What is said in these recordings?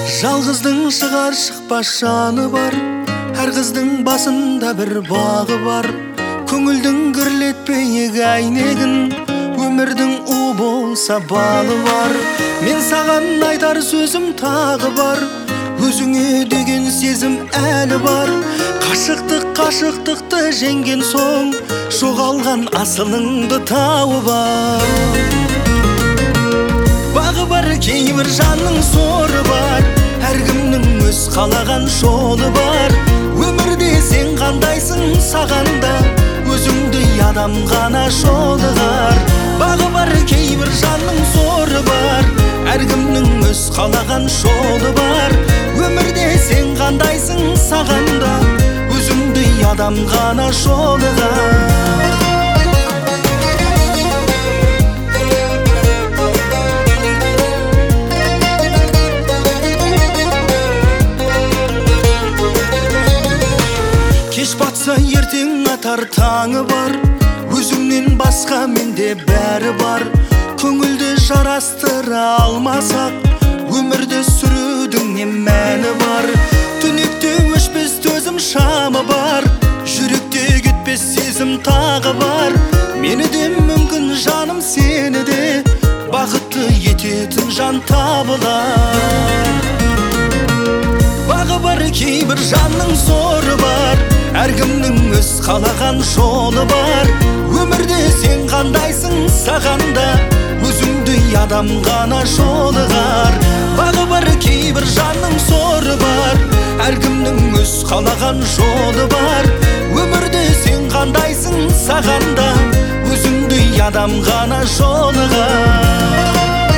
Жалғыздың шығар шықпас жаны бар, әр қыздың басында бір бағы бар. Көңілдің гүрлетпейік әйнегін, өмірдің у болса балы бар. Мен саған айтар сөзім тағы бар, өзіңе деген сезім әлі бар. Қашықтықты жеңген соң, жоғалған асылыңды тауып ал. Бағы бар кейбір жанның соры бар, әркімнің өз қалаған жолы бар. Өмірде сен қандайсың, саған да өзіңдей адам ғана жолығар. Бағы бар кейбір жанның соры бар, әркімнің өз қалаған жолы бар. Өмірде сен қандайсың, саған да өзіңдей адам ғана жолығар. Кеш батса ертең атар таңы бар, өзіңнен басқа менде бәрі бар. Көңілді жарастыра алмасақ, өмірді сүрудің не мәні бар. Түнекте өшпес төзім шамы бар, жүректе кетпес сезім тағы бар. Мені де мүмкін жаным, сені де бақытты ететін жан табылар. Бағы бар кейбір жанның соры бар, әркімнің өз қалаған жолы бар. Өмірде сен қандайсың, саған да өзіңдей адам ғана жолығар. Бағы бар кейбір жанның соры бар, әркімнің өз қалаған жолы бар. Өмірде сен қандайсың, саған да өзіңдей адам ғана жолығар.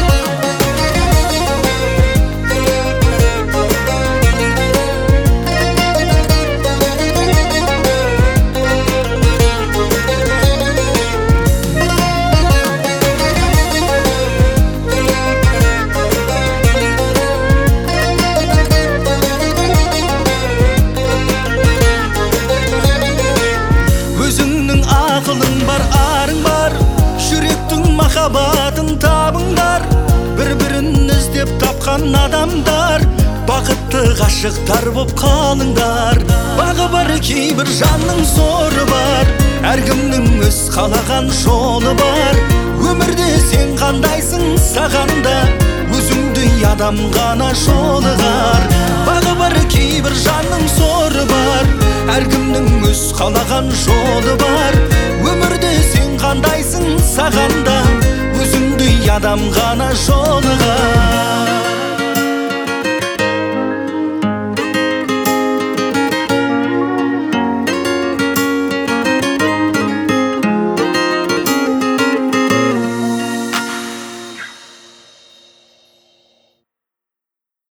Ақылың бар, арың бар, жүректің махаббатын табыңдар. Бір-бірін іздеп тапқан адамдар, бақытты ғашықтар боп қалыңдар. Бағы бар кейбір жанның соры бар, әркімнің өз қалаған жолы бар. Өмірде сен қандайсың, саған да өзіңдей адам ғана жолығар. Бағы бар кейбір жанның соры бар, әркімнің өз қалаған жолы бар. Өмірде сен қандайсың, саған да өзіңдей адам ғана жолығар.